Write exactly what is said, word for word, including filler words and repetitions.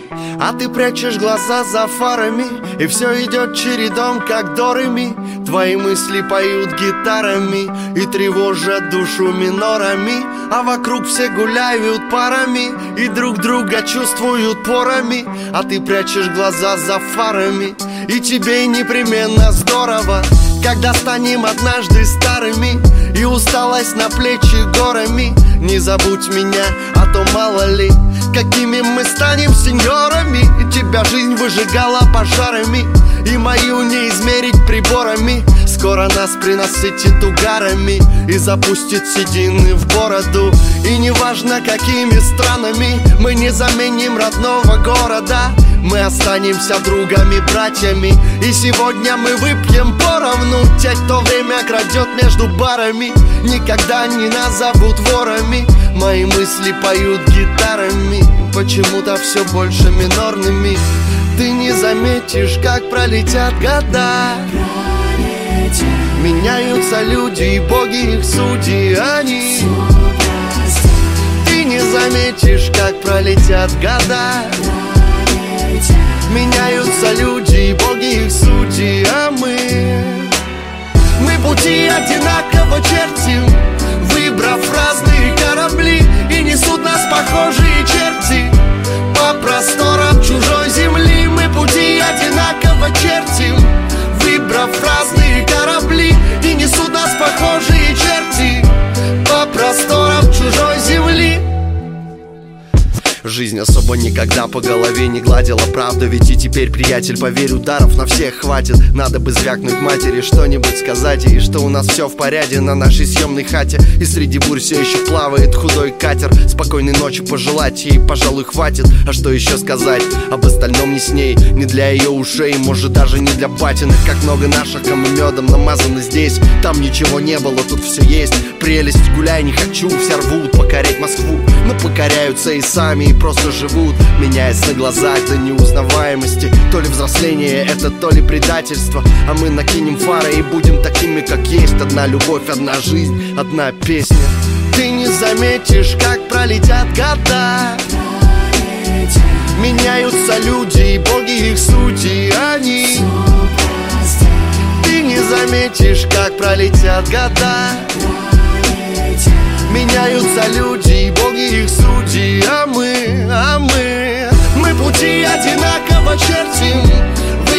А ты прячешь глаза за фарами, и все идет чередом, как до ре ми. Твои мысли поют гитарами и тревожат душу минорами. А вокруг все гуляют парами и друг друга чувствуют порами. А ты прячешь глаза за фарами, и тебе непременно здорово, когда станем однажды старыми и усталость на плечи горами. Не забудь меня, а то мало ли, какими мы станем сеньорами. Тебя жизнь выжигала пожарами, и мою не измерить приборами. Скоро нас принасытит угарами и запустит седины в бороду. И неважно, какими странами мы не заменим родного города, мы останемся другами, братьями. И сегодня мы выпьем поровну. Те, кто время крадет между барами, никогда не назовут ворами. Мои мысли поют гитарами, почему-то все больше минорными. Ты не заметишь, как пролетят года. Меняются люди и боги, их судьи, они. Ты не заметишь, как пролетят года. Меняются люди и боги, их судьи, а мы. Мы пути одинаково чертим, выбрав разные корабли, и несут нас похожие черти по просторам чужой земли. Мы пути одинаково чертим, выбрав разные корабли, и несут нас похожие черти по просторам чужой земли. Жизнь особо никогда по голове не гладила, правда. Ведь и теперь, приятель, поверь, ударов на всех хватит. Надо бы звякнуть матери, что-нибудь сказать ей, что у нас все в порядке на нашей съемной хате. И среди бурь все еще плавает худой катер. Спокойной ночи пожелать ей, пожалуй, хватит. А что еще сказать об остальном не с ней, не для ее ушей, может даже не для батиных. Как много наших, кому медом намазаны здесь. Там ничего не было, тут все есть. Прелесть, гуляй, не хочу, все рвут покорять Москву, но покоряются и сами, и просто живут, меняясь на глазах до неузнаваемости. То ли взросление это, то ли предательство. А мы накинем фары и будем такими, как есть. Одна любовь, одна жизнь, одна песня. Ты не заметишь, как пролетят года. Меняются люди и боги, их судьи, они. Ты не заметишь, как пролетят года. Меняются люди и боги, их судьи, а мы, а мы. Мы пути одинаково чертим,